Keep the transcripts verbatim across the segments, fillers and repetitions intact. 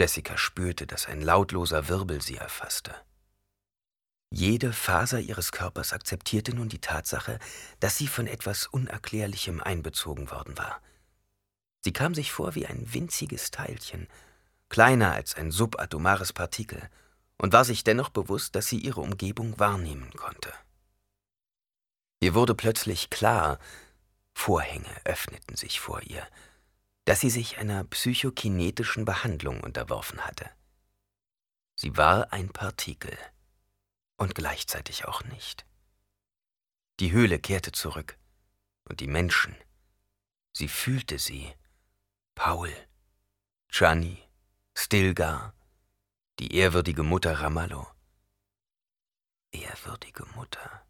Jessica spürte, dass ein lautloser Wirbel sie erfasste. Jede Faser ihres Körpers akzeptierte nun die Tatsache, dass sie von etwas Unerklärlichem einbezogen worden war. Sie kam sich vor wie ein winziges Teilchen, kleiner als ein subatomares Partikel, und war sich dennoch bewusst, dass sie ihre Umgebung wahrnehmen konnte. Ihr wurde plötzlich klar, Vorhänge öffneten sich vor ihr, dass sie sich einer psychokinetischen Behandlung unterworfen hatte. Sie war ein Partikel und gleichzeitig auch nicht. Die Höhle kehrte zurück und die Menschen, sie fühlte sie, Paul, Gianni, Stilgar, die ehrwürdige Mutter Ramallo. Ehrwürdige Mutter.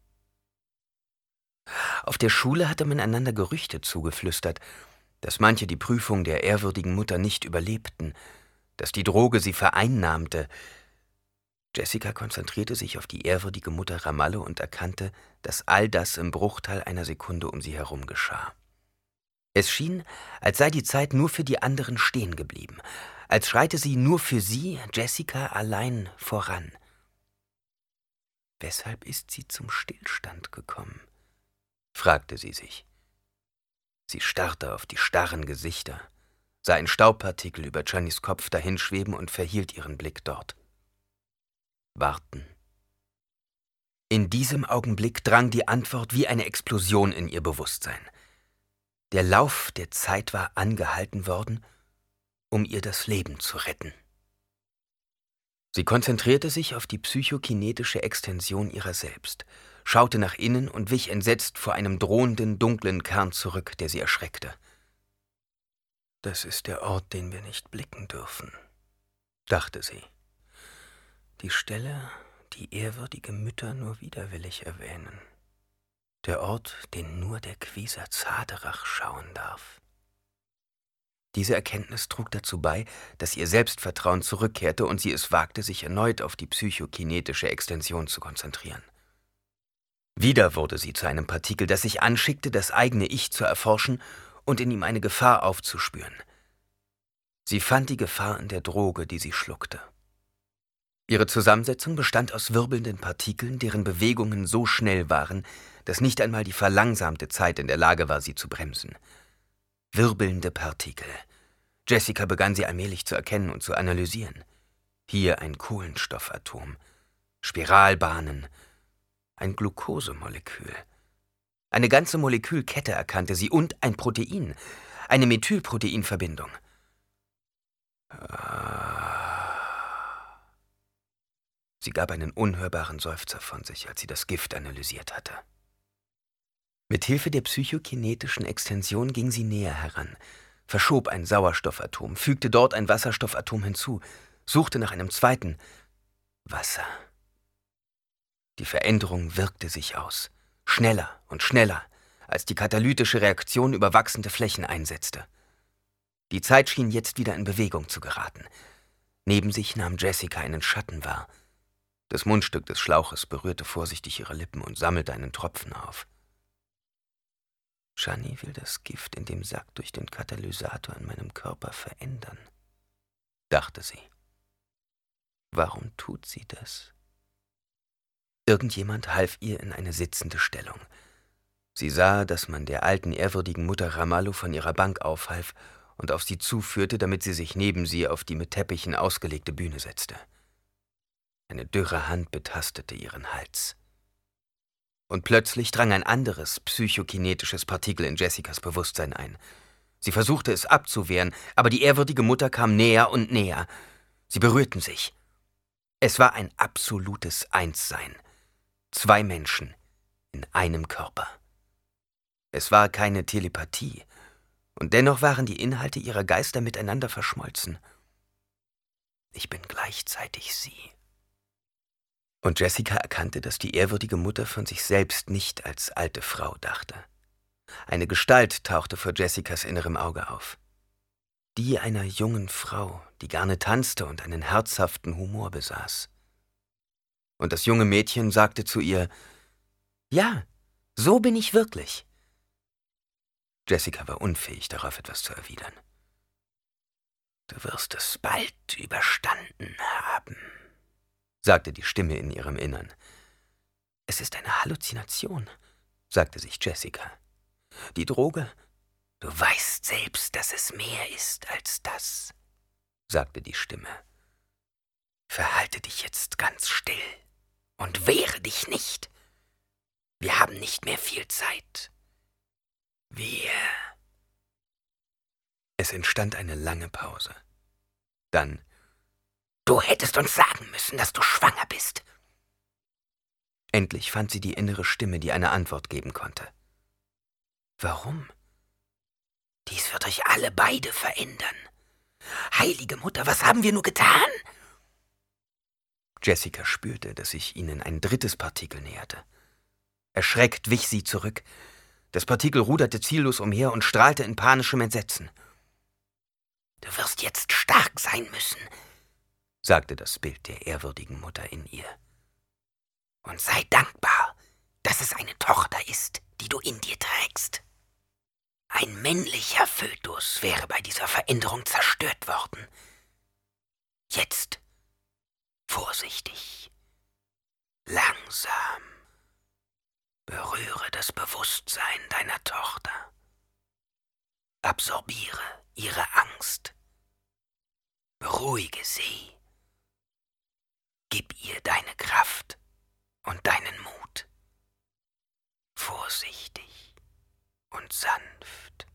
Auf der Schule hatte man einander Gerüchte zugeflüstert, dass manche die Prüfung der ehrwürdigen Mutter nicht überlebten, dass die Droge sie vereinnahmte. Jessica konzentrierte sich auf die ehrwürdige Mutter Ramallo und erkannte, dass all das im Bruchteil einer Sekunde um sie herum geschah. Es schien, als sei die Zeit nur für die anderen stehen geblieben, als schreite sie nur für sie, Jessica, allein voran. »Weshalb ist sie zum Stillstand gekommen?« fragte sie sich. Sie starrte auf die starren Gesichter, sah ein Staubpartikel über Giannis Kopf dahinschweben und verhielt ihren Blick dort. Warten. In diesem Augenblick drang die Antwort wie eine Explosion in ihr Bewusstsein. Der Lauf der Zeit war angehalten worden, um ihr das Leben zu retten. Sie konzentrierte sich auf die psychokinetische Extension ihrer selbst, schaute nach innen und wich entsetzt vor einem drohenden, dunklen Kern zurück, der sie erschreckte. »Das ist der Ort, den wir nicht blicken dürfen«, dachte sie. »Die Stelle, die ehrwürdige Mütter nur widerwillig erwähnen. Der Ort, den nur der Kwisatz Haderach schauen darf.« Diese Erkenntnis trug dazu bei, dass ihr Selbstvertrauen zurückkehrte und sie es wagte, sich erneut auf die psychokinetische Extension zu konzentrieren. Wieder wurde sie zu einem Partikel, das sich anschickte, das eigene Ich zu erforschen und in ihm eine Gefahr aufzuspüren. Sie fand die Gefahr in der Droge, die sie schluckte. Ihre Zusammensetzung bestand aus wirbelnden Partikeln, deren Bewegungen so schnell waren, dass nicht einmal die verlangsamte Zeit in der Lage war, sie zu bremsen. Wirbelnde Partikel. Jessica begann sie allmählich zu erkennen und zu analysieren. Hier ein Kohlenstoffatom, Spiralbahnen, ein Glukosemolekül. Eine ganze Molekülkette erkannte sie und ein Protein, eine Methylproteinverbindung. Sie gab einen unhörbaren Seufzer von sich, als sie das Gift analysiert hatte. Mit Hilfe der psychokinetischen Extension ging sie näher heran, verschob ein Sauerstoffatom, fügte dort ein Wasserstoffatom hinzu, suchte nach einem zweiten Wasser. Die Veränderung wirkte sich aus, schneller und schneller, als die katalytische Reaktion über wachsende Flächen einsetzte. Die Zeit schien jetzt wieder in Bewegung zu geraten. Neben sich nahm Jessica einen Schatten wahr. Das Mundstück des Schlauches berührte vorsichtig ihre Lippen und sammelte einen Tropfen auf. Gianni will das Gift in dem Sack durch den Katalysator in meinem Körper verändern, dachte sie. Warum tut sie das? Irgendjemand half ihr in eine sitzende Stellung. Sie sah, dass man der alten, ehrwürdigen Mutter Ramallo von ihrer Bank aufhalf und auf sie zuführte, damit sie sich neben sie auf die mit Teppichen ausgelegte Bühne setzte. Eine dürre Hand betastete ihren Hals. Und plötzlich drang ein anderes, psychokinetisches Partikel in Jessicas Bewusstsein ein. Sie versuchte es abzuwehren, aber die ehrwürdige Mutter kam näher und näher. Sie berührten sich. Es war ein absolutes Einssein. Zwei Menschen in einem Körper. Es war keine Telepathie, und dennoch waren die Inhalte ihrer Geister miteinander verschmolzen. Ich bin gleichzeitig sie. Und Jessica erkannte, dass die ehrwürdige Mutter von sich selbst nicht als alte Frau dachte. Eine Gestalt tauchte vor Jessicas innerem Auge auf. Die einer jungen Frau, die gerne tanzte und einen herzhaften Humor besaß. Und das junge Mädchen sagte zu ihr, »Ja, so bin ich wirklich.« Jessica war unfähig, darauf etwas zu erwidern. Du wirst es bald überstanden haben, sagte die Stimme in ihrem Innern. Es ist eine Halluzination, sagte sich Jessica. Die Droge? Du weißt selbst, dass es mehr ist als das, sagte die Stimme. Verhalte dich jetzt ganz still und wehre dich nicht. Wir haben nicht mehr viel Zeit. Wir... Es entstand eine lange Pause. Dann: Du hättest uns sagen müssen, dass du schwanger bist. Endlich fand sie die innere Stimme, die eine Antwort geben konnte. Warum? Dies wird euch alle beide verändern. Heilige Mutter, was haben wir nur getan? Jessica spürte, dass sich ihnen ein drittes Partikel näherte. Erschreckt wich sie zurück. Das Partikel ruderte ziellos umher und strahlte in panischem Entsetzen. Du wirst jetzt stark sein müssen, sagte das Bild der ehrwürdigen Mutter in ihr. Und sei dankbar, dass es eine Tochter ist, die du in dir trägst. Ein männlicher Fötus wäre bei dieser Veränderung zerstört worden. Jetzt vorsichtig, langsam, berühre das Bewusstsein deiner Tochter. Absorbiere ihre Angst. Beruhige sie. Gib ihr deine Kraft und deinen Mut. Vorsichtig und sanft.